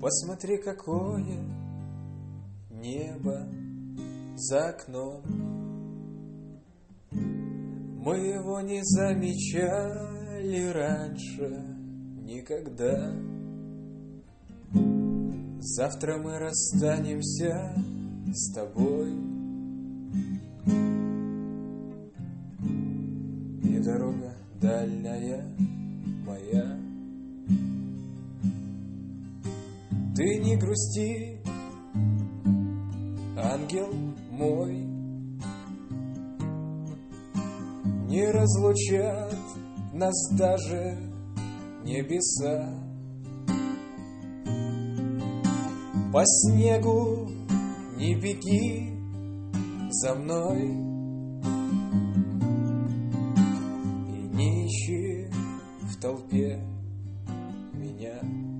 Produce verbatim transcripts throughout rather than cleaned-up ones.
Посмотри, какое небо за окном. Мы его не замечали раньше никогда. Завтра мы расстанемся с тобой, и дорога дальняя моя. Ты не грусти, ангел мой, не разлучат нас даже небеса. По снегу не беги за мной и не ищи в толпе меня.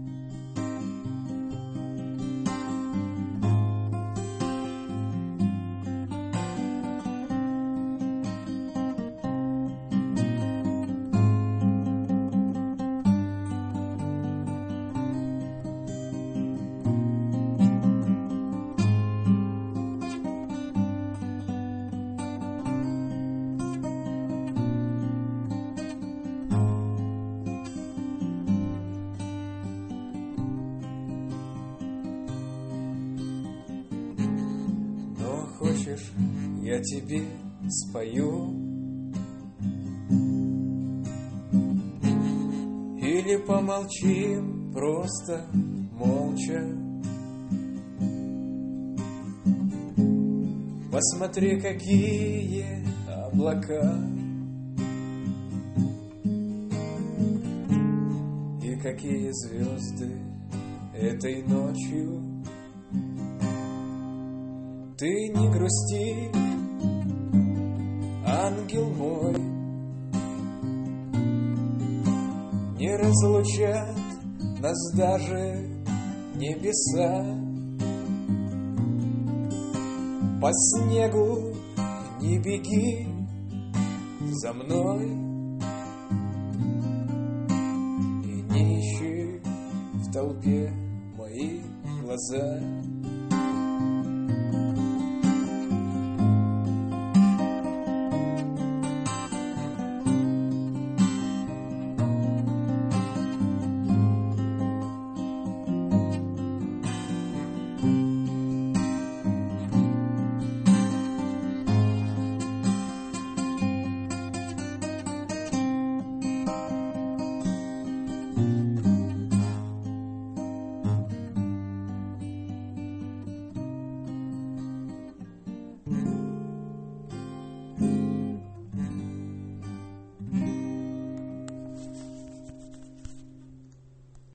Хочешь, я тебе спою? Или помолчим просто молча? Посмотри, какие облака и какие звезды этой ночью. Ты не грусти, ангел мой, не разлучат нас даже небеса. По снегу не беги за мной и не ищи в толпе мои глаза.